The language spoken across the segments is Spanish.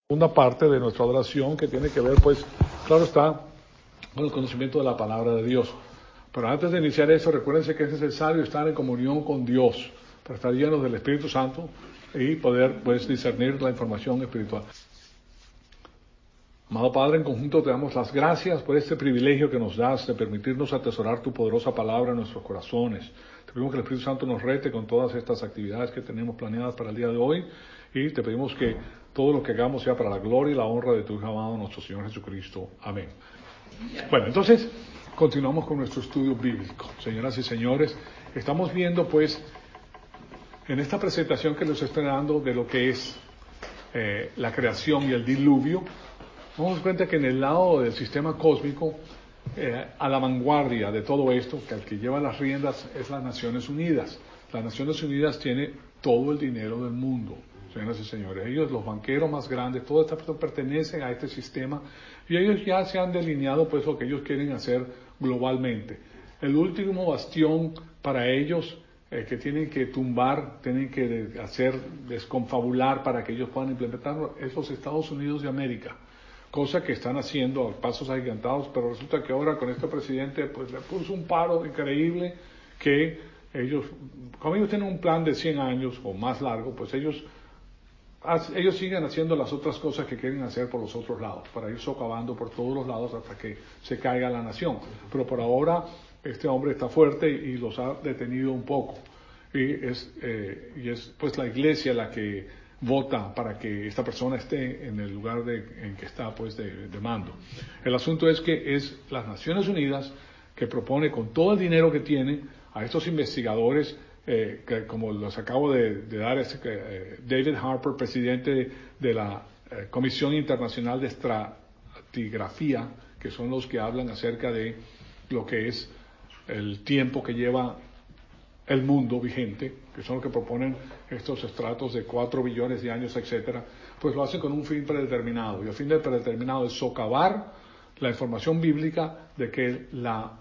Segunda parte de nuestra adoración que tiene que ver, pues, claro está, con el conocimiento de la palabra de Dios. Pero antes de iniciar eso, recuérdense que es necesario estar en comunión con Dios para estar llenos del Espíritu Santo y poder, pues, discernir la información espiritual. Amado Padre, en conjunto te damos las gracias por este privilegio que nos das de permitirnos atesorar tu poderosa palabra en nuestros corazones. Te pedimos que el Espíritu Santo nos rete con todas estas actividades que tenemos planeadas para el día de hoy y te pedimos que todo lo que hagamos sea para la gloria y la honra de tu Hijo amado, nuestro Señor Jesucristo. Amén. Bueno, entonces continuamos con nuestro estudio bíblico. Señoras y señores, estamos viendo pues en esta presentación que les estoy dando de lo que es la creación y el diluvio. Nos damos cuenta que en el lado del sistema cósmico, a la vanguardia de todo esto, que el que lleva las riendas es las Naciones Unidas. Las Naciones Unidas tiene todo el dinero del mundo, señoras y señores. Ellos, los banqueros más grandes, todo esto pertenecen a este sistema y ellos ya se han delineado pues lo que ellos quieren hacer globalmente. El último bastión para ellos que tienen que tumbar, tienen que hacer, desconfabular para que ellos puedan implementarlo, es los Estados Unidos de América. Cosa que están haciendo a pasos agigantados, pero resulta que ahora con este presidente pues le puso un paro increíble que ellos, como ellos tienen un plan de 100 años o más largo, pues ellos siguen haciendo las otras cosas que quieren hacer por los otros lados, para ir socavando por todos los lados hasta que se caiga la nación. Pero por ahora este hombre está fuerte y los ha detenido un poco. Y es pues la iglesia la que vota para que esta persona esté en el lugar en que está pues de mando. El asunto es que es las Naciones Unidas que propone con todo el dinero que tiene a estos investigadores que como los acabo de dar, David Harper, presidente de la Comisión Internacional de Estratigrafía, que son los que hablan acerca de lo que es el tiempo que lleva el mundo vigente, que son los que proponen estos estratos de 4 billones de años, etcétera, pues lo hacen con un fin predeterminado. Y el fin predeterminado es socavar la información bíblica de que la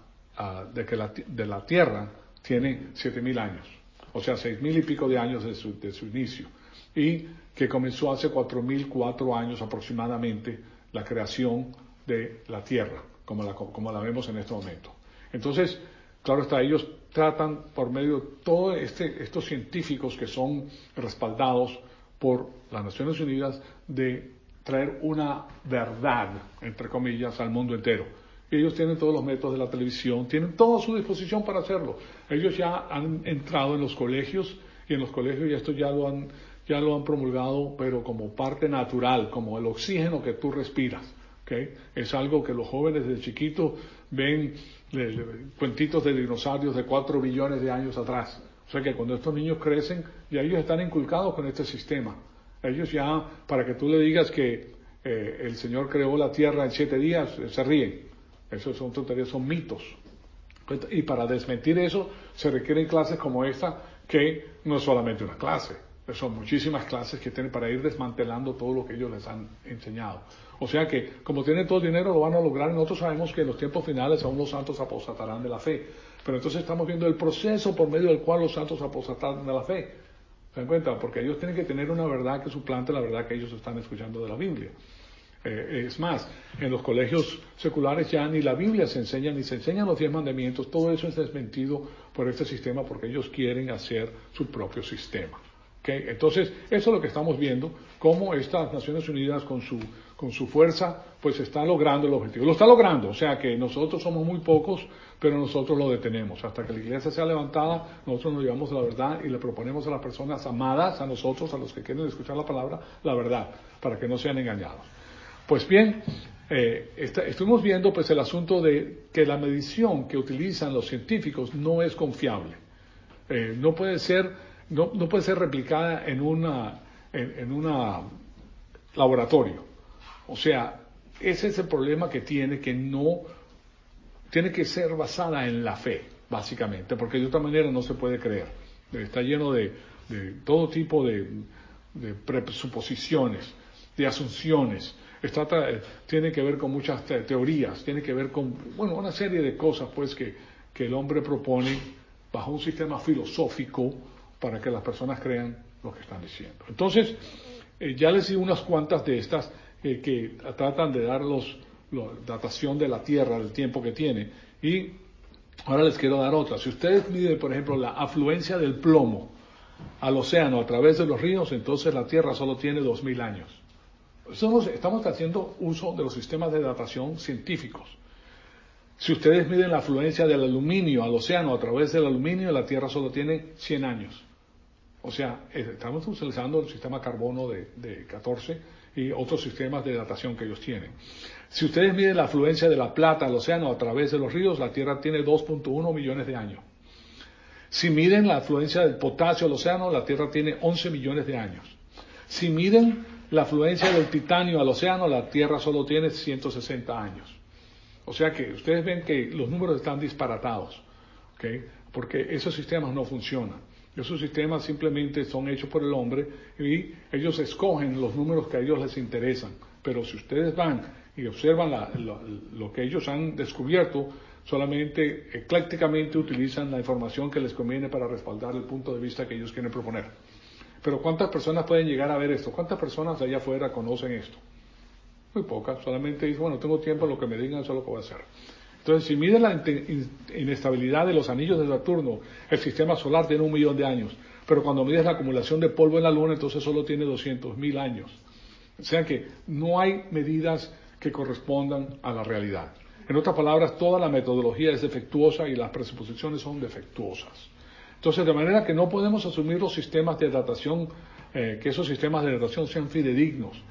Tierra tiene 7,000 años, o sea, 6,000 y pico de años de su inicio, y que comenzó hace 4,004 años aproximadamente la creación de la Tierra, como la vemos en este momento. Entonces, claro está, ellos tratan por medio de todos estos científicos que son respaldados por las Naciones Unidas de traer una verdad, entre comillas, al mundo entero. Y ellos tienen todos los métodos de la televisión, tienen todo a su disposición para hacerlo. Ellos ya han entrado en los colegios y en los colegios esto ya lo han promulgado, pero como parte natural, como el oxígeno que tú respiras. ¿Okay? Es algo que los jóvenes desde chiquitos ven cuentitos de dinosaurios de 4 billones de años atrás. O sea que cuando estos niños crecen, ya ellos están inculcados con este sistema. Ellos ya, para que tú le digas que el Señor creó la tierra en 7 días, se ríen. Eso son tonterías, son mitos. Y para desmentir eso, se requieren clases como esta, que no es solamente una clase. Son muchísimas clases que tienen para ir desmantelando todo lo que ellos les han enseñado. O sea que, como tienen todo el dinero, lo van a lograr. Nosotros sabemos que en los tiempos finales aún los santos apostatarán de la fe. Pero entonces estamos viendo el proceso por medio del cual los santos apostatarán de la fe. ¿Se dan cuenta? Porque ellos tienen que tener una verdad que suplante la verdad que ellos están escuchando de la Biblia. Es más, en los colegios seculares ya ni la Biblia se enseña, ni se enseñan los 10 mandamientos. Todo eso es desmentido por este sistema porque ellos quieren hacer su propio sistema. ¿Okay? Entonces, eso es lo que estamos viendo, cómo estas Naciones Unidas con su fuerza, pues está logrando el objetivo. Lo está logrando, o sea que nosotros somos muy pocos, pero nosotros lo detenemos. Hasta que la iglesia sea levantada, nosotros nos llevamos la verdad y le proponemos a las personas amadas, a nosotros, a los que quieren escuchar la palabra, la verdad, para que no sean engañados. Pues bien, estuvimos viendo pues el asunto de que la medición que utilizan los científicos no es confiable. No puede ser replicada en una laboratorio. O sea, ese es el problema que tiene que ser basada en la fe, básicamente, porque de otra manera no se puede creer. Está lleno de todo tipo de presuposiciones, de asunciones. Tiene que ver con muchas teorías, tiene que ver con, una serie de cosas pues que el hombre propone bajo un sistema filosófico para que las personas crean lo que están diciendo. Entonces, Ya les di unas cuantas de estas que tratan de dar la datación de la Tierra, del tiempo que tiene, y ahora les quiero dar otras. Si ustedes miden, por ejemplo, la afluencia del plomo al océano a través de los ríos, entonces la Tierra solo tiene 2000 años. Estamos haciendo uso de los sistemas de datación científicos. Si ustedes miden la afluencia del aluminio al océano a través del aluminio, la Tierra solo tiene 100 años. O sea, estamos utilizando el sistema carbono de 14 y otros sistemas de datación que ellos tienen. Si ustedes miden la afluencia de la plata al océano a través de los ríos, la Tierra tiene 2.1 millones de años. Si miden la afluencia del potasio al océano, la Tierra tiene 11 millones de años. Si miden la afluencia del titanio al océano, la Tierra solo tiene 160 años. O sea que ustedes ven que los números están disparatados, ¿okay? Porque esos sistemas no funcionan. Esos sistemas simplemente son hechos por el hombre y ellos escogen los números que a ellos les interesan. Pero si ustedes van y observan lo que ellos han descubierto, solamente eclécticamente utilizan la información que les conviene para respaldar el punto de vista que ellos quieren proponer. Pero ¿cuántas personas pueden llegar a ver esto? ¿Cuántas personas allá afuera conocen esto? Muy pocas. Solamente dicen, bueno, tengo tiempo, lo que me digan, eso es lo que voy a hacer. Entonces, si miden la inestabilidad de los anillos de Saturno, el sistema solar tiene 1 millón de años, pero cuando mides la acumulación de polvo en la Luna, entonces solo tiene 200.000 años. O sea que no hay medidas que correspondan a la realidad. En otras palabras, toda la metodología es defectuosa y las presuposiciones son defectuosas. Entonces, de manera que no podemos asumir los sistemas de datación, que esos sistemas de datación sean fidedignos.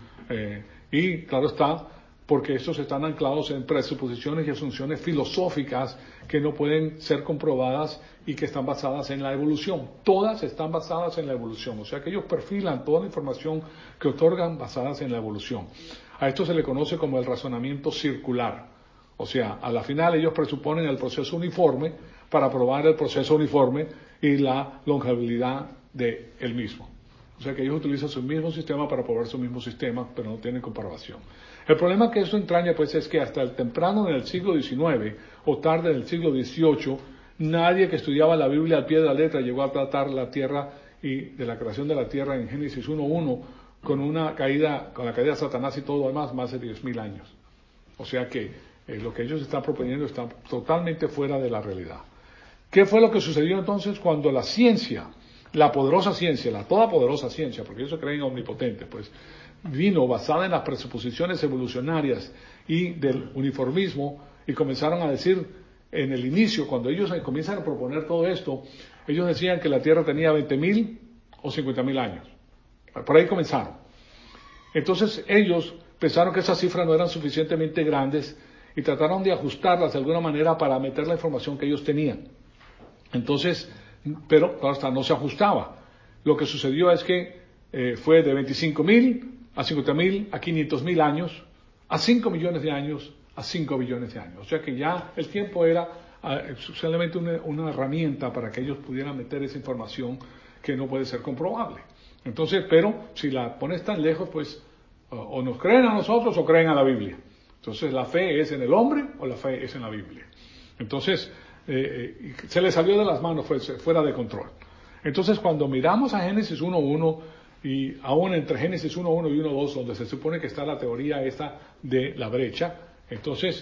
Y claro está, porque estos están anclados en presuposiciones y asunciones filosóficas que no pueden ser comprobadas y que están basadas en la evolución. Todas están basadas en la evolución, o sea que ellos perfilan toda la información que otorgan basadas en la evolución. A esto se le conoce como el razonamiento circular. O sea, a la final ellos presuponen el proceso uniforme para probar el proceso uniforme y la longevidad del mismo. O sea que ellos utilizan su mismo sistema para probar su mismo sistema, pero no tienen comparación. El problema que eso entraña, pues, es que hasta el temprano en el siglo XIX o tarde en el siglo XVIII, nadie que estudiaba la Biblia al pie de la letra llegó a tratar la tierra y de la creación de la tierra en Génesis 1:1 con la caída de Satanás y todo lo demás, más de 10.000 años. O sea que lo que ellos están proponiendo está totalmente fuera de la realidad. ¿Qué fue lo que sucedió entonces cuando la ciencia, la poderosa ciencia, la todopoderosa ciencia, porque ellos se creen omnipotentes, pues vino basada en las presuposiciones evolucionarias y del uniformismo y comenzaron a decir en el inicio, cuando ellos comienzan a proponer todo esto, ellos decían que la Tierra tenía 20.000 o 50.000 años. Por ahí comenzaron. Entonces ellos pensaron que esas cifras no eran suficientemente grandes y trataron de ajustarlas de alguna manera para meter la información que ellos tenían. Entonces, pero claro está, no se ajustaba. Lo que sucedió es que fue de 25.000 a 50.000 a 500.000 años, a 5 millones de años, a 5 billones de años. O sea que ya el tiempo era solamente una herramienta para que ellos pudieran meter esa información que no puede ser comprobable. Entonces, pero si la pones tan lejos, pues o nos creen a nosotros o creen a la Biblia. Entonces, ¿la fe es en el hombre o la fe es en la Biblia? Entonces, se le salió de las manos, fue fuera de control. Entonces, cuando miramos a Génesis 1:1 y aún entre Génesis 1:1 y 1:2, donde se supone que está la teoría esta de la brecha, entonces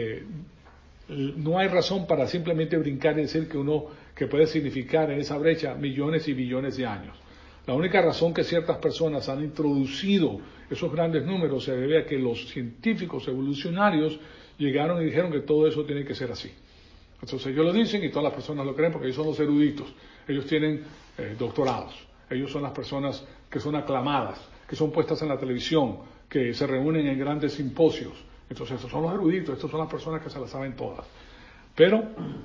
no hay razón para simplemente brincar y decir que puede significar en esa brecha millones y billones de años. La única razón que ciertas personas han introducido esos grandes números se debe a que los científicos evolucionarios llegaron y dijeron que todo eso tiene que ser así. Entonces ellos lo dicen y todas las personas lo creen porque ellos son los eruditos. Ellos tienen doctorados. Ellos son las personas que son aclamadas, que son puestas en la televisión, que se reúnen en grandes simposios. Entonces estos son los eruditos, estas son las personas que se las saben todas. Pero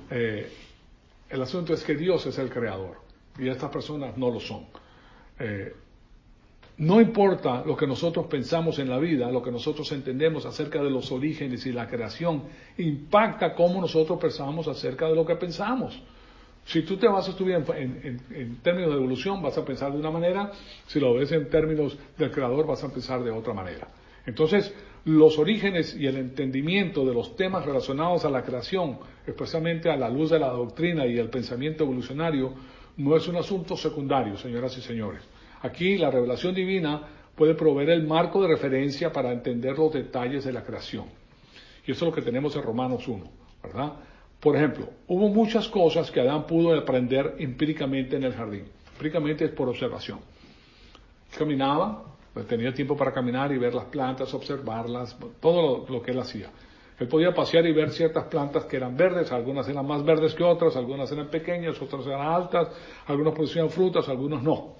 el asunto es que Dios es el creador y estas personas no lo son. No importa lo que nosotros pensamos en la vida, lo que nosotros entendemos acerca de los orígenes y la creación, impacta cómo nosotros pensamos acerca de lo que pensamos. Si tú te vas a estudiar en términos de evolución, vas a pensar de una manera, si lo ves en términos del creador, vas a pensar de otra manera. Entonces, los orígenes y el entendimiento de los temas relacionados a la creación, especialmente a la luz de la doctrina y el pensamiento evolucionario, no es un asunto secundario, señoras y señores. Aquí la revelación divina puede proveer el marco de referencia para entender los detalles de la creación. Y eso es lo que tenemos en Romanos 1, ¿verdad? Por ejemplo, hubo muchas cosas que Adán pudo aprender empíricamente en el jardín. Empíricamente es por observación. Caminaba, pues tenía tiempo para caminar y ver las plantas, observarlas, todo lo que él hacía. Él podía pasear y ver ciertas plantas que eran verdes, algunas eran más verdes que otras, algunas eran pequeñas, otras eran altas, algunos producían frutas, algunos no.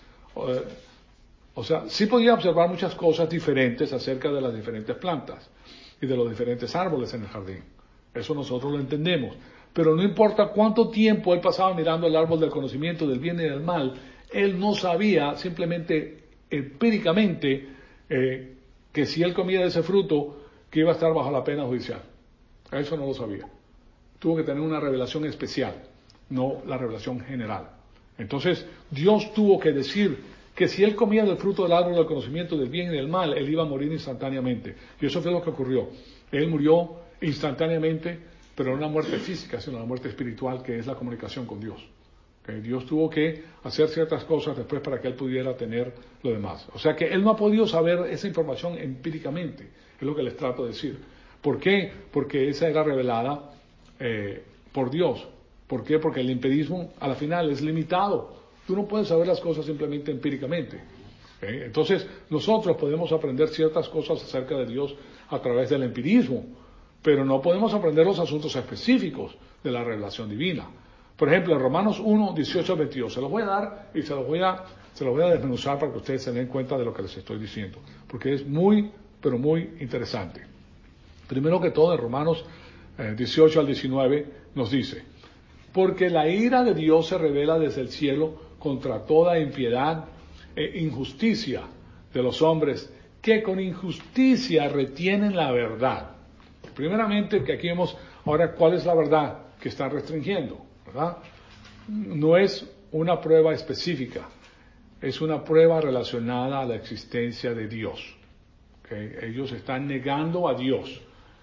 O sea, sí podía observar muchas cosas diferentes acerca de las diferentes plantas y de los diferentes árboles en el jardín. Eso nosotros lo entendemos. Pero no importa cuánto tiempo él pasaba mirando el árbol del conocimiento del bien y del mal, él no sabía simplemente empíricamente que si él comía de ese fruto, que iba a estar bajo la pena judicial. Eso no lo sabía. Tuvo que tener una revelación especial, no la revelación general. Entonces, Dios tuvo que decir que si él comía del fruto del árbol del conocimiento del bien y del mal, él iba a morir instantáneamente. Y eso fue lo que ocurrió. Él murió instantáneamente, pero no una muerte física, sino una muerte espiritual, que es la comunicación con Dios. Dios tuvo que hacer ciertas cosas después para que él pudiera tener lo demás. O sea que él no ha podido saber esa información empíricamente, es lo que les trato de decir. ¿Por qué? Porque esa era revelada por Dios. ¿Por qué? Porque el empirismo a la final es limitado. Tú no puedes saber las cosas simplemente empíricamente. Entonces nosotros podemos aprender ciertas cosas acerca de Dios a través del empirismo, pero no podemos aprender los asuntos específicos de la revelación divina. Por ejemplo, en Romanos 1, 18 al 22, se los voy a dar y se los voy a desmenuzar para que ustedes se den cuenta de lo que les estoy diciendo, porque es muy, pero muy interesante. Primero que todo, en Romanos 18 al 19 nos dice: porque la ira de Dios se revela desde el cielo contra toda impiedad e injusticia de los hombres que con injusticia retienen la verdad. Primeramente, que aquí vemos ahora cuál es la verdad que están restringiendo, ¿verdad? No es una prueba específica, es una prueba relacionada a la existencia de Dios. ¿Okay? Ellos están negando a Dios.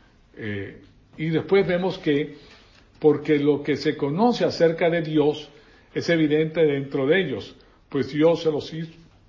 Y después vemos que, porque lo que se conoce acerca de Dios es evidente dentro de ellos, pues Dios se los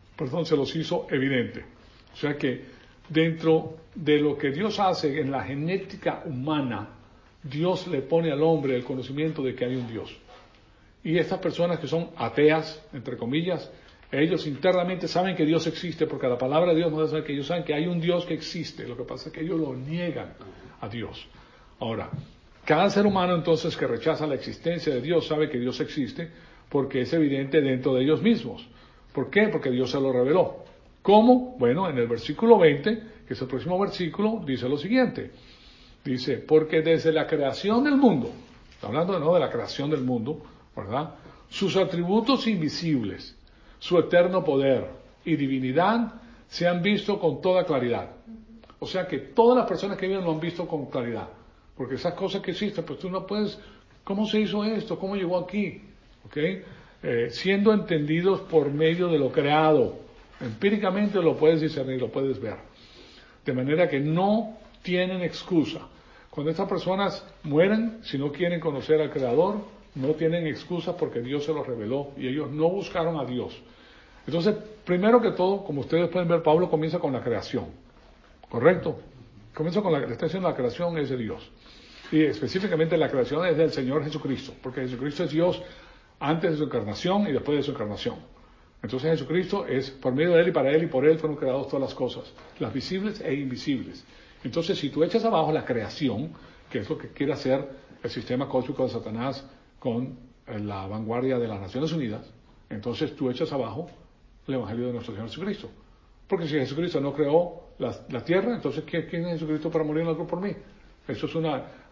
hizo evidente. O sea que dentro de lo que Dios hace en la genética humana, Dios le pone al hombre el conocimiento de que hay un Dios. Y estas personas que son ateas, entre comillas, ellos internamente saben que Dios existe, porque la palabra de Dios nos dice que ellos saben que hay un Dios que existe. Lo que pasa es que ellos lo niegan a Dios. Ahora, cada ser humano entonces que rechaza la existencia de Dios sabe que Dios existe porque es evidente dentro de ellos mismos. ¿Por qué? Porque Dios se lo reveló. ¿Cómo? Bueno, en el versículo 20, que es el próximo versículo, dice lo siguiente. Dice, porque desde la creación del mundo, está hablando de la creación del mundo, ¿verdad? Sus atributos invisibles, su eterno poder y divinidad se han visto con toda claridad. O sea que todas las personas que viven lo han visto con claridad. Porque esas cosas que existen, pues tú no puedes, ¿cómo se hizo esto? ¿Cómo llegó aquí? ¿Okay? Siendo entendidos por medio de lo creado. Empíricamente lo puedes discernir, lo puedes ver. De manera que no tienen excusa. Cuando estas personas mueren, si no quieren conocer al Creador, no tienen excusa porque Dios se los reveló y ellos no buscaron a Dios. Entonces, primero que todo, como ustedes pueden ver, Pablo comienza con la creación. ¿Correcto? Comienza con la extensión de la creación es de Dios. Y específicamente la creación es del Señor Jesucristo, porque Jesucristo es Dios antes de su encarnación y después de su encarnación. Entonces Jesucristo es por medio de Él y para Él y por Él fueron creadas todas las cosas, las visibles e invisibles. Entonces si tú echas abajo la creación, que es lo que quiere hacer el sistema cósmico de Satanás con la vanguardia de las Naciones Unidas, entonces tú echas abajo el Evangelio de nuestro Señor Jesucristo. Porque si Jesucristo no creó la tierra, entonces ¿quién es Jesucristo para morir en la cruz por mí? Eso es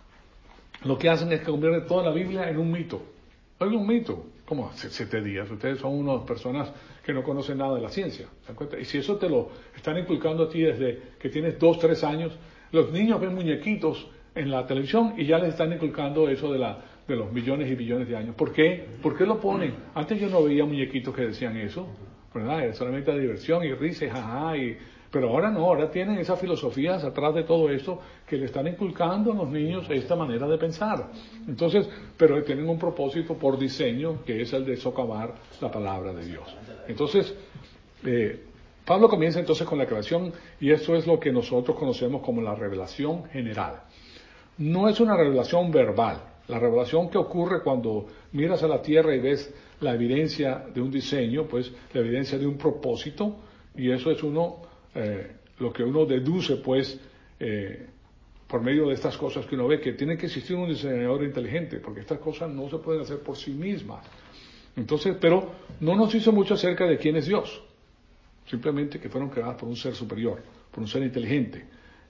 lo que hacen es que convierten toda la Biblia en un mito. Es un mito. ¿Cómo? 7 días. Ustedes son unas personas que no conocen nada de la ciencia. ¿Se dan cuenta? Y si eso te lo están inculcando a ti desde que tienes 2, 3 años, los niños ven muñequitos en la televisión y ya les están inculcando eso de los millones y billones de años. ¿Por qué? ¿Por qué lo ponen? Antes yo no veía muñequitos que decían eso, ¿verdad? Era solamente diversión y risa y jaja pero ahora no, ahora tienen esas filosofías atrás de todo esto que le están inculcando a los niños esta manera de pensar. Entonces, pero tienen un propósito por diseño que es el de socavar la palabra de Dios. Entonces, Pablo comienza entonces con la creación y esto es lo que nosotros conocemos como la revelación general. No es una revelación verbal. La revelación que ocurre cuando miras a la tierra y ves la evidencia de un diseño, pues la evidencia de un propósito, y eso es lo que uno deduce, pues, por medio de estas cosas que uno ve, que tiene que existir un diseñador inteligente, porque estas cosas no se pueden hacer por sí mismas. Entonces, pero no nos dice mucho acerca de quién es Dios, simplemente que fueron creadas por un ser superior, por un ser inteligente.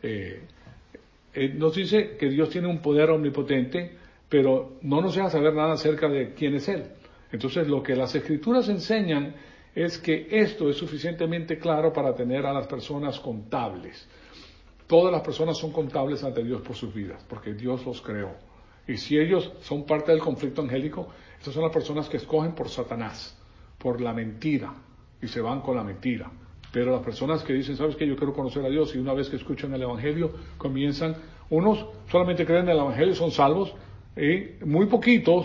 Nos dice que Dios tiene un poder omnipotente, pero no nos deja saber nada acerca de quién es Él. Entonces, lo que las Escrituras enseñan es que esto es suficientemente claro para tener a las personas contables. Todas las personas son contables ante Dios por sus vidas, porque Dios los creó. Y si ellos son parte del conflicto angélico, estas son las personas que escogen por Satanás, por la mentira, y se van con la mentira. Pero las personas que dicen, ¿sabes qué? Yo quiero conocer a Dios, y una vez que escuchan el Evangelio, unos solamente creen en el Evangelio y son salvos, y muy poquitos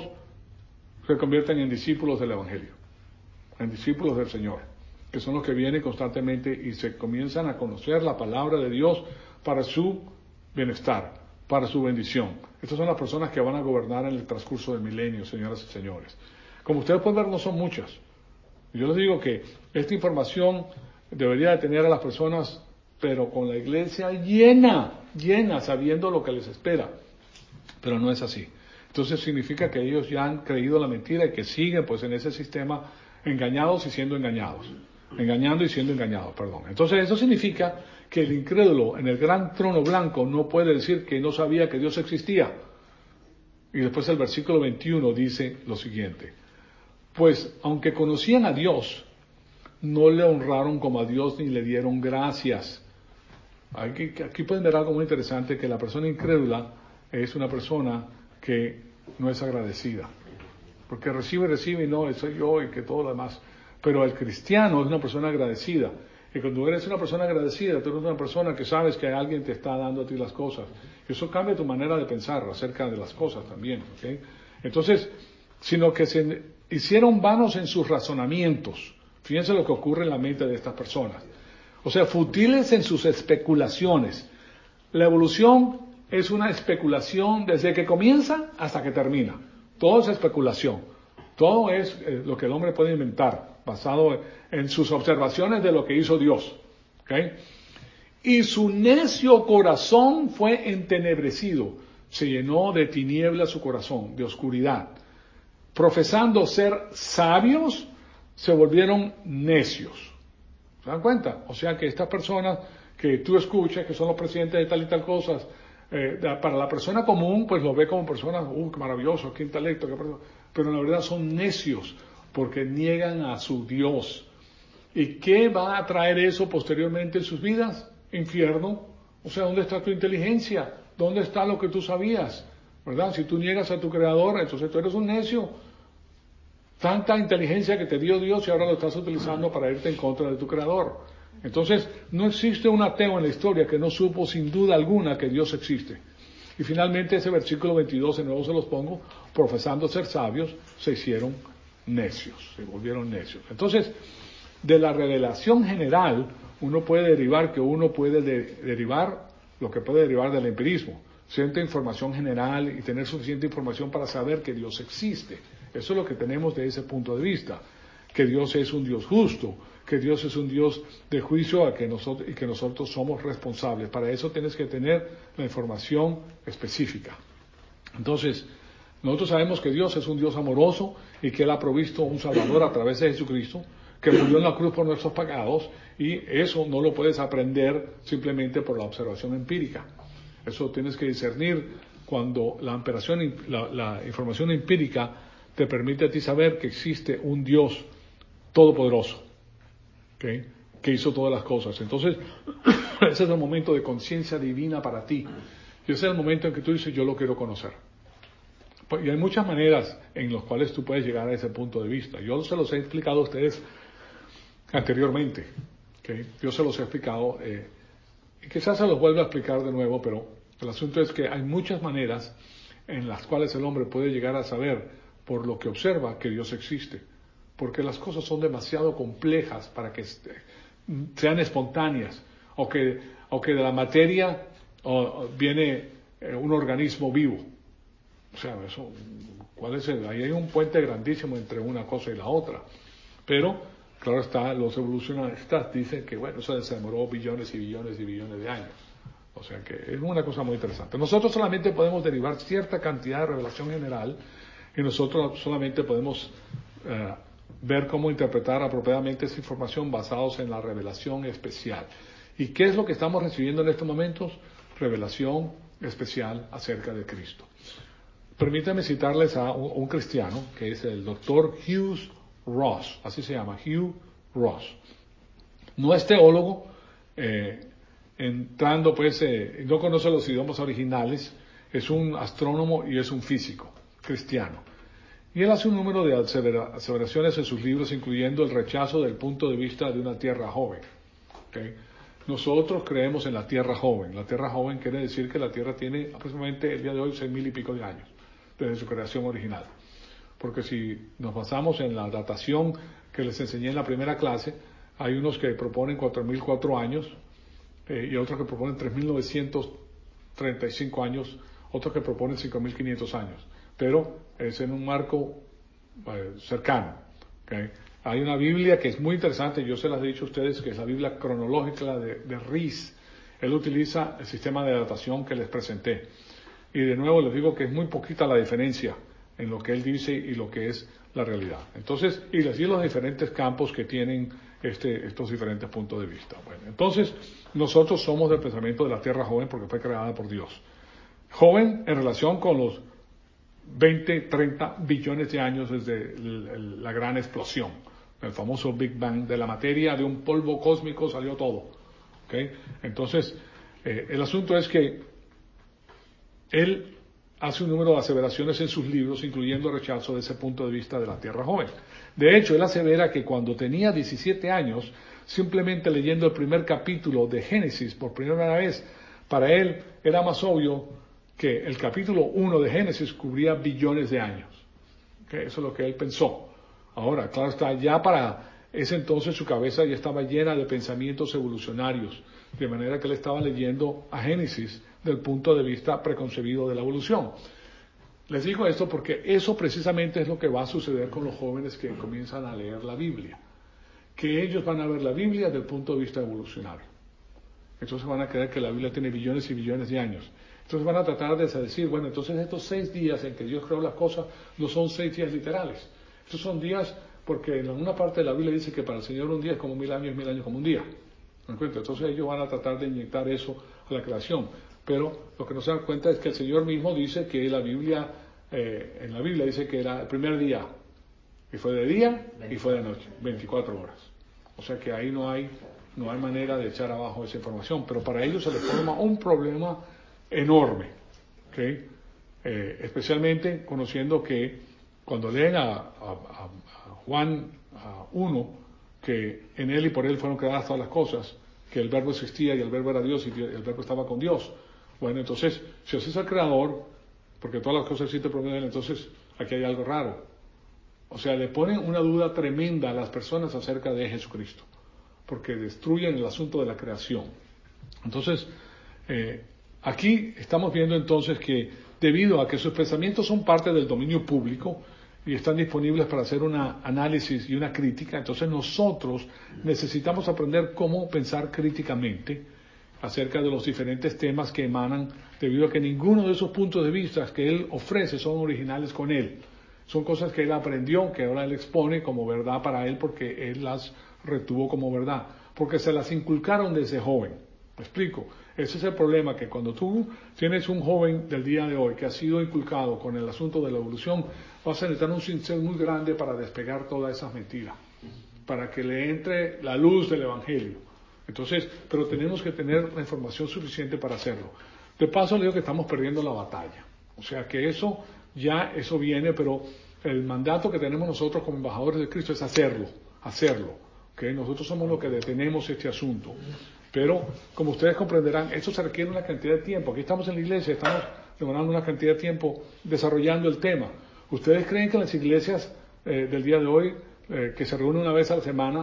se convierten en discípulos del Evangelio, en discípulos del Señor, que son los que vienen constantemente y se comienzan a conocer la palabra de Dios para su bienestar, para su bendición. Estas son las personas que van a gobernar en el transcurso del milenio, señoras y señores. Como ustedes pueden ver, no son muchas. Yo les digo que esta información debería de tener a las personas, pero con la iglesia llena, sabiendo lo que les espera. Pero no es así. Entonces significa que ellos ya han creído la mentira y que siguen pues en ese sistema engañados y siendo engañados. Engañando y siendo engañados, perdón. Entonces eso significa que el incrédulo en el gran trono blanco no puede decir que no sabía que Dios existía. Y después el versículo 21 dice lo siguiente: pues aunque conocían a Dios, no le honraron como a Dios ni le dieron gracias. Aquí pueden ver algo muy interesante, que la persona incrédula es una persona que no es agradecida. Porque recibe y no, soy yo y que todo lo demás. Pero el cristiano es una persona agradecida. Y cuando eres una persona agradecida, tú eres una persona que sabes que alguien te está dando a ti las cosas. Eso cambia tu manera de pensar acerca de las cosas también. ¿Okay? Entonces, sino que se hicieron vanos en sus razonamientos. Fíjense lo que ocurre en la mente de estas personas. O sea, futiles en sus especulaciones. La evolución es una especulación desde que comienza hasta que termina. Todo es especulación. Todo es lo que el hombre puede inventar, basado en sus observaciones de lo que hizo Dios. ¿Okay? Y su necio corazón fue entenebrecido. Se llenó de tinieblas su corazón, de oscuridad. Profesando ser sabios, se volvieron necios. ¿Se dan cuenta? O sea que estas personas que tú escuchas, que son los presidentes de tal y tal cosas, para la persona común, pues lo ve como personas, qué maravilloso, qué intelecto, pero en la verdad son necios, porque niegan a su Dios. ¿Y qué va a traer eso posteriormente en sus vidas? Infierno. O sea, ¿dónde está tu inteligencia? ¿Dónde está lo que tú sabías? ¿Verdad? Si tú niegas a tu Creador, entonces tú eres un necio. Tanta inteligencia que te dio Dios y ahora lo estás utilizando para irte en contra de tu Creador. Entonces, no existe un ateo en la historia que no supo sin duda alguna que Dios existe. Y finalmente ese versículo 22, de nuevo se los pongo, profesando ser sabios, se hicieron necios, se volvieron necios. Entonces, de la revelación general, uno puede derivar que uno puede derivar lo que puede derivar del empirismo. Cierta información general y tener suficiente información para saber que Dios existe. Eso es lo que tenemos de ese punto de vista. Que Dios es un Dios justo, que Dios es un Dios de juicio y que nosotros somos responsables. Para eso tienes que tener la información específica. Entonces, nosotros sabemos que Dios es un Dios amoroso y que Él ha provisto un Salvador a través de Jesucristo, que murió en la cruz por nuestros pecados, y eso no lo puedes aprender simplemente por la observación empírica. Eso tienes que discernir cuando la información empírica te permite a ti saber que existe un Dios todopoderoso, ¿okay? Que hizo todas las cosas. Entonces, ese es el momento de conciencia divina para ti. Y ese es el momento en que tú dices, yo lo quiero conocer. Y hay muchas maneras en las cuales tú puedes llegar a ese punto de vista. Yo se los he explicado a ustedes anteriormente. ¿Okay? Yo se los he explicado, y quizás se los vuelva a explicar de nuevo, pero el asunto es que hay muchas maneras en las cuales el hombre puede llegar a saber, por lo que observa, que Dios existe. Porque las cosas son demasiado complejas para que sean espontáneas, o que de la materia viene un organismo vivo. O sea, eso, ¿cuál es ahí hay un puente grandísimo entre una cosa y la otra. Pero, claro está, los evolucionistas dicen que, bueno, eso se demoró billones y billones y billones de años. O sea que es una cosa muy interesante. Nosotros solamente podemos derivar cierta cantidad de revelación general y nosotros solamente podemos ver cómo interpretar apropiadamente esa información basados en la revelación especial. ¿Y qué es lo que estamos recibiendo en estos momentos? Revelación especial acerca de Cristo. Permítanme citarles a un cristiano que es el doctor Hugh Ross, así se llama, Hugh Ross. No es teólogo, entrando pues, no conoce los idiomas originales, es un astrónomo y es un físico cristiano. Y él hace un número de aseveraciones en sus libros, incluyendo el rechazo del punto de vista de una tierra joven. ¿Okay? Nosotros creemos en la tierra joven. La tierra joven quiere decir que la tierra tiene aproximadamente el día de hoy 6,000 y pico de años, desde su creación original. Porque si nos basamos en la datación que les enseñé en la primera clase, hay unos que proponen 4,004 años y otros que proponen 3,935 años, otros que proponen 5,500 años. Pero es en un marco cercano. ¿Okay? Hay una Biblia que es muy interesante, yo se las he dicho a ustedes, que es la Biblia cronológica de Rees. Él utiliza el sistema de datación que les presenté. Y de nuevo les digo que es muy poquita la diferencia en lo que él dice y lo que es la realidad. Entonces, y les di los diferentes campos que tienen estos diferentes puntos de vista. Bueno, entonces, nosotros somos del pensamiento de la tierra joven porque fue creada por Dios. Joven en relación con los 20, 30 billones de años desde la gran explosión, el famoso Big Bang. De la materia, de un polvo cósmico salió todo. ¿Okay? Entonces, el asunto es que él hace un número de aseveraciones en sus libros, incluyendo el rechazo de ese punto de vista de la tierra joven. De hecho, él asevera que cuando tenía 17 años, simplemente leyendo el primer capítulo de Génesis por primera vez, para él era más obvio que el capítulo 1 de Génesis cubría billones de años. ¿Okay? Eso es lo que él pensó. Ahora, claro está, ya para ese entonces su cabeza ya estaba llena de pensamientos evolucionarios, de manera que él estaba leyendo a Génesis del punto de vista preconcebido de la evolución. Les digo esto porque eso precisamente es lo que va a suceder con los jóvenes que comienzan a leer la Biblia, que ellos van a ver la Biblia desde el punto de vista evolucionario. Entonces van a creer que la Biblia tiene billones y billones de años. Entonces van a tratar de decir, bueno, entonces estos 6 días en que Dios creó las cosas no son 6 días literales. Estos son días porque en una parte de la Biblia dice que para el Señor un día es como 1,000 años, 1,000 años como un día. ¿Me encuentro? Entonces ellos van a tratar de inyectar eso a la creación. Pero lo que no se dan cuenta es que el Señor mismo dice que la Biblia, en la Biblia dice que era el primer día, y fue de día y fue de noche, 24 horas. O sea que ahí no hay manera de echar abajo esa información, pero para ellos se les forma un problema enorme, ¿okay? Especialmente conociendo que cuando leen a Juan 1, que en él y por él fueron creadas todas las cosas, que el verbo existía y el verbo era Dios y el verbo estaba con Dios. Bueno, entonces, si Dios es el creador, porque todas las cosas existen por medio de él, entonces aquí hay algo raro. O sea, le ponen una duda tremenda a las personas acerca de Jesucristo, porque destruyen el asunto de la creación. Entonces, aquí estamos viendo entonces que debido a que sus pensamientos son parte del dominio público y están disponibles para hacer un análisis y una crítica, entonces nosotros necesitamos aprender cómo pensar críticamente acerca de los diferentes temas que emanan, debido a que ninguno de esos puntos de vista que él ofrece son originales con él. Son cosas que él aprendió, que ahora él expone como verdad para él porque él las retuvo como verdad, porque se las inculcaron desde joven. ¿Me explico? Ese es el problema, que cuando tú tienes un joven del día de hoy que ha sido inculcado con el asunto de la evolución, vas a necesitar un cincel muy grande para despegar todas esas mentiras, para que le entre la luz del Evangelio. Entonces, pero tenemos que tener la información suficiente para hacerlo. De paso, le digo que estamos perdiendo la batalla. O sea que eso viene, pero el mandato que tenemos nosotros como embajadores de Cristo es hacerlo. ¿Okay? Nosotros somos los que detenemos este asunto. Pero, como ustedes comprenderán, eso se requiere una cantidad de tiempo. Aquí estamos en la iglesia, estamos demorando una cantidad de tiempo desarrollando el tema. ¿Ustedes creen que en las iglesias del día de hoy, que se reúnen una vez a la semana,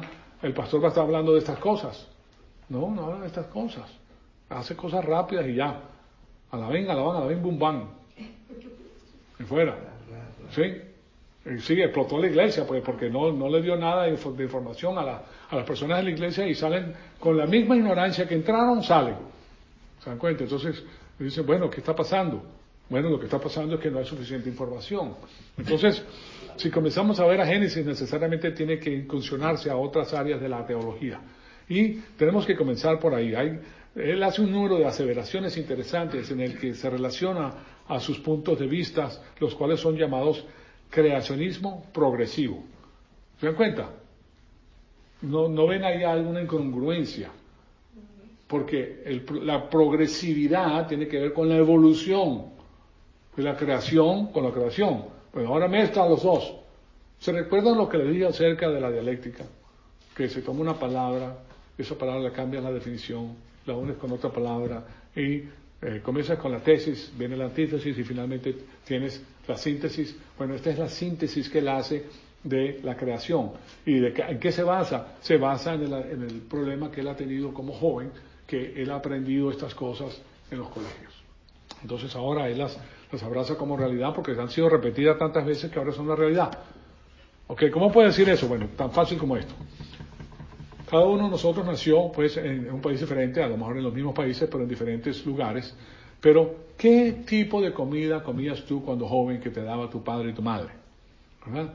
el pastor va a estar hablando de estas cosas. No habla de estas cosas. Hace cosas rápidas y ya. A la ven, bum, bam. Y fuera. ¿Sí? Sí, explotó la iglesia, pues, porque no le dio nada de información a las personas de la iglesia y salen con la misma ignorancia que entraron, salen. ¿Se dan cuenta? Entonces, dicen, bueno, ¿qué está pasando? Bueno, lo que está pasando es que no hay suficiente información. Entonces, si comenzamos a ver a Génesis, necesariamente tiene que incursionarse a otras áreas de la teología. Y tenemos que comenzar por ahí. Él hace un número de aseveraciones interesantes en el que se relaciona a sus puntos de vista, los cuales son llamados creacionismo progresivo. ¿Se dan cuenta? No ven ahí alguna incongruencia, porque la progresividad tiene que ver con la evolución, de la creación con la creación. Bueno, ahora mezclan los dos. ¿Se recuerdan lo que les dije acerca de la dialéctica? Que se toma una palabra, esa palabra le cambias la definición, la unes con otra palabra y comienzas con la tesis, viene la antítesis y finalmente tienes la síntesis. Bueno, esta es la síntesis que él hace de la creación. ¿Y en qué se basa? Se basa en el problema que él ha tenido como joven, que él ha aprendido estas cosas en los colegios. Entonces ahora él las abraza como realidad porque han sido repetidas tantas veces que ahora son la realidad. ¿Ok? ¿Cómo puede decir eso? Bueno, tan fácil como esto. Cada uno de nosotros nació pues en un país diferente, a lo mejor en los mismos países, pero en diferentes lugares. Pero, ¿qué tipo de comida comías tú cuando joven que te daba tu padre y tu madre? ¿Verdad?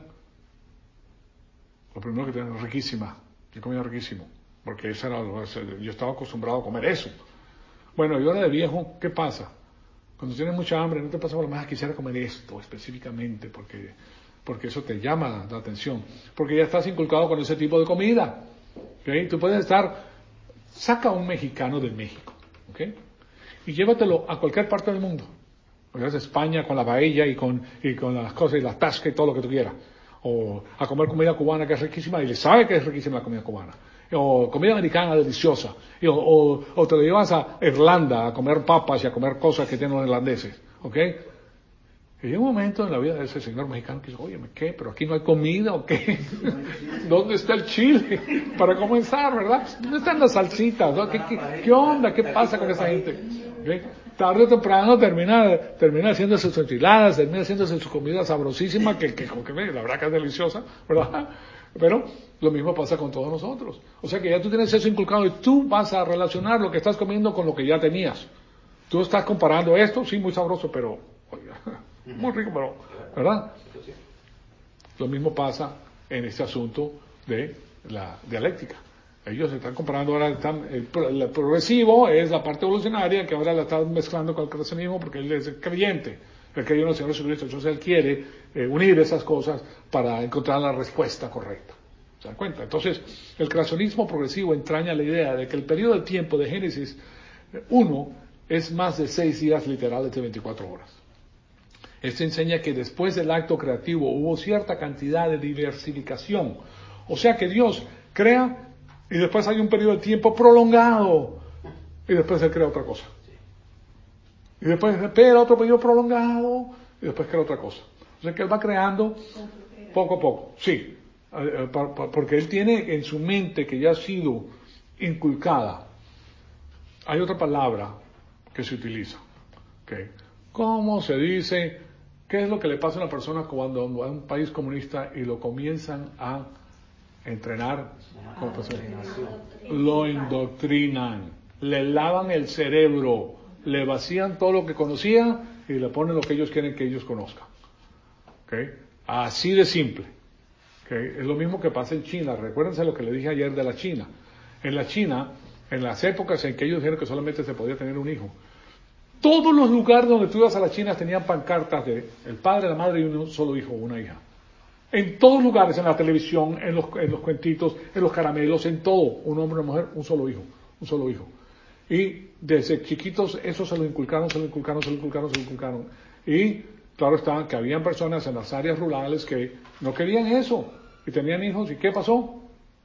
Lo primero que te daba, riquísima. Yo comía riquísimo, porque yo estaba acostumbrado a comer eso. Bueno, y ahora de viejo, ¿qué pasa? Cuando tienes mucha hambre, no te pasa por lo más, quisiera comer esto específicamente, porque eso te llama la atención. Porque ya estás inculcado con ese tipo de comida. ¿Okay? Tú puedes saca a un mexicano de México, ¿okay? Y llévatelo a cualquier parte del mundo. O sea, España con la paella y con las cosas y las tascas y todo lo que tú quieras. O a comer comida cubana que es riquísima y le sabe que es riquísima la comida cubana. O comida americana deliciosa. O te lo llevas a Irlanda a comer papas y a comer cosas que tienen los irlandeses, ¿ok? Y hay un momento en la vida de ese señor mexicano que dice, oye, ¿qué? ¿Pero aquí no hay comida o qué? ¿Dónde está el chile? Para comenzar, ¿verdad? ¿Dónde están las salsitas? ¿No? ¿Qué onda? ¿Qué pasa con esa gente? ¿Okay? Tarde o temprano termina haciendo sus enchiladas, termina haciéndose su comida sabrosísima, que la verdad que es deliciosa, ¿verdad? Pero lo mismo pasa con todos nosotros. O sea que ya tú tienes eso inculcado y tú vas a relacionar lo que estás comiendo con lo que ya tenías. Tú estás comparando esto, sí, muy sabroso, pero, oiga, muy rico, pero, ¿verdad? Lo mismo pasa en este asunto de la dialéctica. Ellos están comparando ahora, el progresivo es la parte evolucionaria, que ahora la están mezclando con el creacionismo porque él es el creyente, el creyente en el Señor Jesucristo. Entonces él quiere unir esas cosas para encontrar la respuesta correcta. ¿Se dan cuenta? Entonces, el creacionismo progresivo entraña la idea de que el periodo de tiempo de Génesis 1 es más de 6 días literales de 24 horas. Esto enseña que después del acto creativo hubo cierta cantidad de diversificación. O sea que Dios crea y después hay un periodo de tiempo prolongado y después Él crea otra cosa. Y después espera otro periodo prolongado y después crea otra cosa. O sea que Él va creando poco a poco. Sí, porque Él tiene en su mente que ya ha sido inculcada. Hay otra palabra que se utiliza. ¿Okay? ¿Cómo se dice? ¿Qué es lo que le pasa a una persona cuando va a un país comunista y lo comienzan a entrenar? Lo indoctrinan, le lavan el cerebro, le vacían todo lo que conocía y le ponen lo que ellos quieren que ellos conozcan. ¿Okay? Así de simple. ¿Okay? Es lo mismo que pasa en China. Recuérdense lo que le dije ayer de la China. En la China, en las épocas en que ellos dijeron que solamente se podía tener un hijo, todos los lugares donde tú ibas a la China tenían pancartas de el padre, la madre y un solo hijo o una hija. En todos lugares, en la televisión, en los cuentitos, en los caramelos, en todo, un hombre, una mujer, un solo hijo. Y desde chiquitos eso se lo inculcaron. Y claro está que habían personas en las áreas rurales que no querían eso y tenían hijos. ¿Y qué pasó?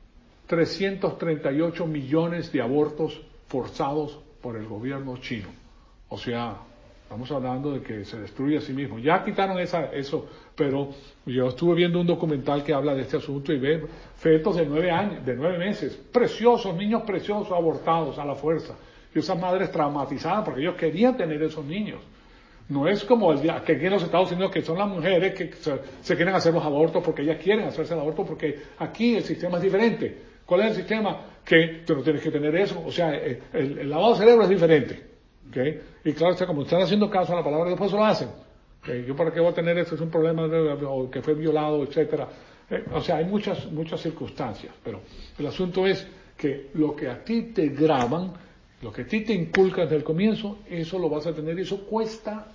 338 millones de abortos forzados por el gobierno chino. O sea, Estamos hablando de que se destruye a sí mismo. Ya quitaron eso, pero yo estuve viendo un documental que habla de este asunto y ve fetos de 9 meses, preciosos, niños preciosos, abortados a la fuerza. Y esas madres traumatizadas porque ellos querían tener esos niños. No es como que aquí en los Estados Unidos que son las mujeres que se quieren hacer los abortos porque ellas quieren hacerse el aborto, porque aquí el sistema es diferente. ¿Cuál es el sistema? Que tú no tienes que tener eso. O sea, el lavado de cerebro es diferente. ¿Okay? Y claro, como están haciendo caso a la palabra, después lo hacen. ¿Okay? Yo para qué voy a tener eso, es un problema o que fue violado, etcétera. O sea, hay muchas circunstancias, pero el asunto es que lo que a ti te graban, lo que a ti te inculcan desde el comienzo, eso lo vas a tener y eso cuesta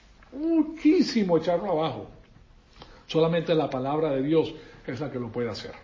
muchísimo echarlo abajo. Solamente la palabra de Dios es la que lo puede hacer.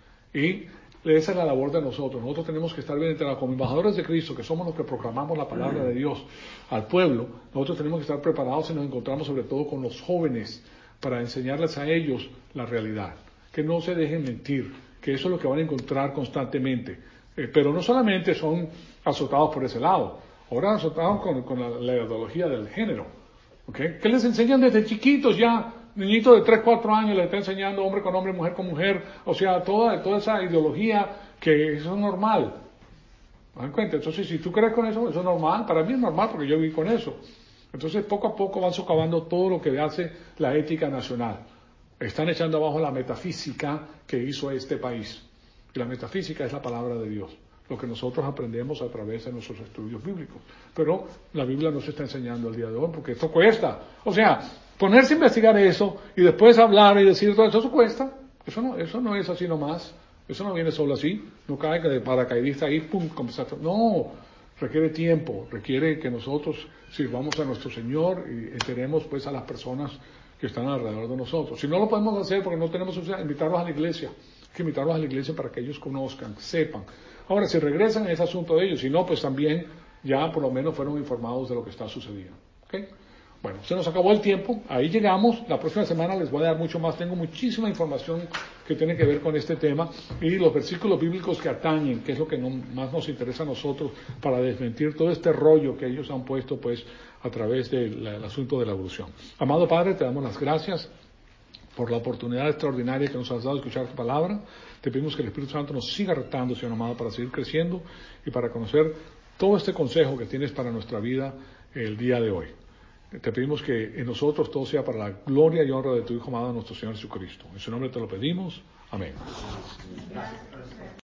Y esa es la labor de nosotros. Nosotros tenemos que estar bien enterados como embajadores de Cristo, que somos los que proclamamos la palabra de Dios al pueblo. Nosotros tenemos que estar preparados y nos encontramos sobre todo con los jóvenes para enseñarles a ellos la realidad. Que no se dejen mentir, que eso es lo que van a encontrar constantemente. Pero no solamente son azotados por ese lado, ahora azotados con la ideología del género. ¿Okay? Que les enseñan desde chiquitos ya, niñitos de 3, 4 años, les está enseñando hombre con hombre, mujer con mujer, o sea, toda esa ideología que eso es normal. ¿Dan cuenta? Entonces, si tú crees con eso es normal, para mí es normal porque yo viví con eso. Entonces, poco a poco van socavando todo lo que hace la ética nacional. Están echando abajo la metafísica que hizo este país. Y la metafísica es la palabra de Dios, lo que nosotros aprendemos a través de nuestros estudios bíblicos. Pero la Biblia no se está enseñando el día de hoy porque esto cuesta. O sea, ponerse a investigar eso y después hablar y decir todo eso cuesta. Eso no es así nomás. Eso no viene solo así. No cae de paracaidista ahí, pum, conversación. No, requiere tiempo, requiere que nosotros sirvamos a nuestro Señor y enteremos pues a las personas que están alrededor de nosotros. Si no lo podemos hacer porque no tenemos, invitarlos a la iglesia. Hay que invitarlos a la iglesia para que ellos conozcan, sepan. Ahora, si regresan, es asunto de ellos. Si no, pues también ya por lo menos fueron informados de lo que está sucediendo. ¿Okay? Bueno, se nos acabó el tiempo. Ahí llegamos. La próxima semana les voy a dar mucho más. Tengo muchísima información que tiene que ver con este tema y los versículos bíblicos que atañen, que es lo que más nos interesa a nosotros para desmentir todo este rollo que ellos han puesto pues a través del asunto de la evolución. Amado Padre, te damos las gracias por la oportunidad extraordinaria que nos has dado de escuchar tu palabra. Te pedimos que el Espíritu Santo nos siga retando, Señor amado, para seguir creciendo y para conocer todo este consejo que tienes para nuestra vida el día de hoy. Te pedimos que en nosotros todo sea para la gloria y honra de tu Hijo amado, nuestro Señor Jesucristo. En su nombre te lo pedimos. Amén. Gracias.